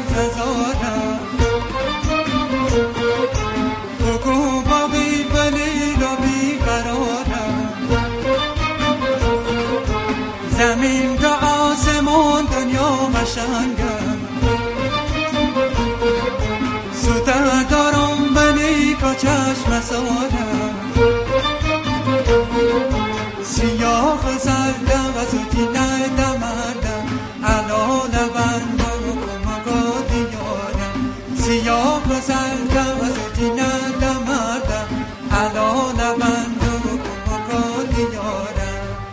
سبززارم بگو با بی دلیل و بی قرارم زمین تا آسمون دنیا قشنگم سوته دارم بنی که چشم سارم سیاه زردم و زودی ندمردم علا لبندم و کمکا دیارم سیاه زردم و زودی ندمردم علا لبندم و کمکا دیارم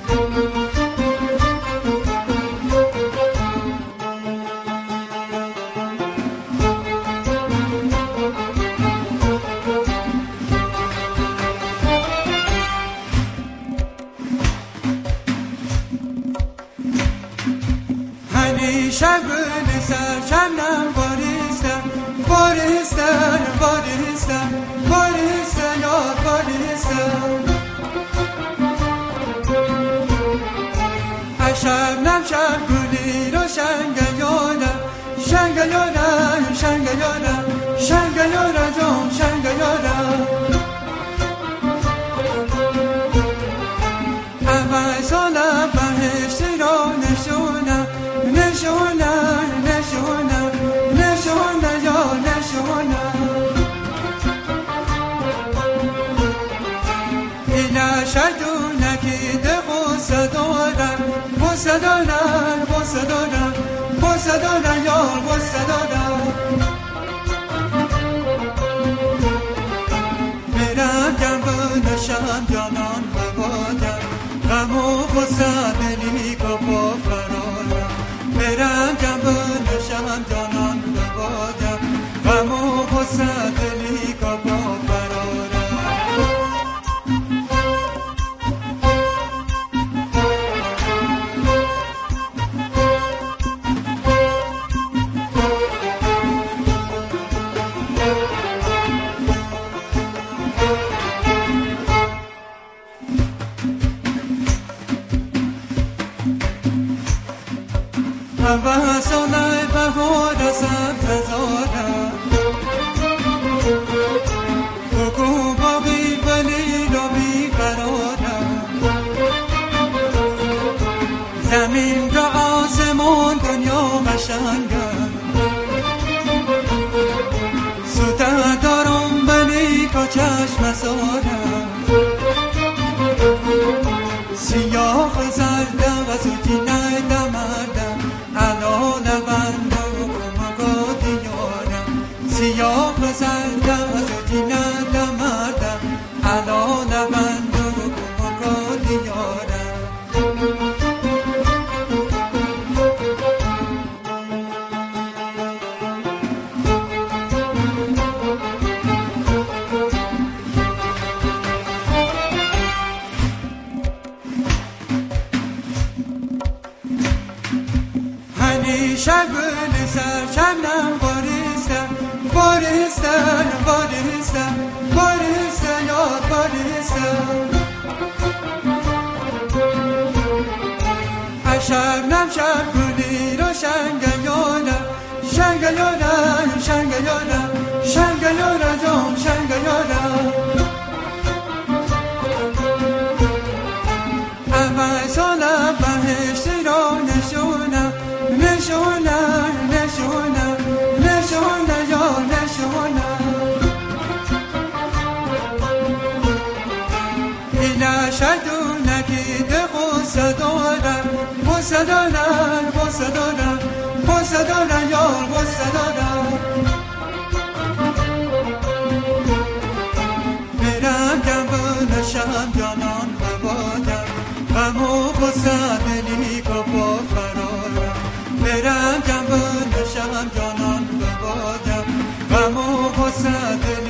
همیشه گل سرچندم باریستم باریستم باریستم باریستم یار باریستم شبنم شب گلی رو شنگیارم شنگیارم شنگیارم شنگیارم جام شنگیارم اول سالم بهشتی را نشونم نشونم نشونم نشونم یا نشونم این شردونه که ده غصه دارم غصه دارم غصه دارم غصه دارم یا غصه دارم میرم گم بنشم جانان ببادم غم و غصه دلی که با فرارم میرم گم بنشم جانان ببادم غم و غصه دلی که با فرارم و سالای بهار سبززارم بگو با بی دلیل و بی قرارم زمین تا آسمون دنیا قشنگم سوته دارم بنی که چشم سارم سیاه زردم و زودی ندمردم علا لبندم و کمکا دیارم سیاه زردم و زودی ندمردم علا لبندم و کمکا دیارم همیشه گل سرچندم باریستم باریستم باریستم باریستم یار باریستم شبنم شب گلی رو شنگیارم شنگیارم شنگیارم شنگیارم جام شنگیارم اول سالم بهشتی را نشونم نشونم نشونم نشونم یا نشونم این شردونه که ده غصه دارم غصه دارم غصه دارم غصه دارم یا غصه دارم میرم گم بنشم جانان ببادم غم و غصه دلی که با فرارم میرم گم بنشم جانان ببادم غم و غصه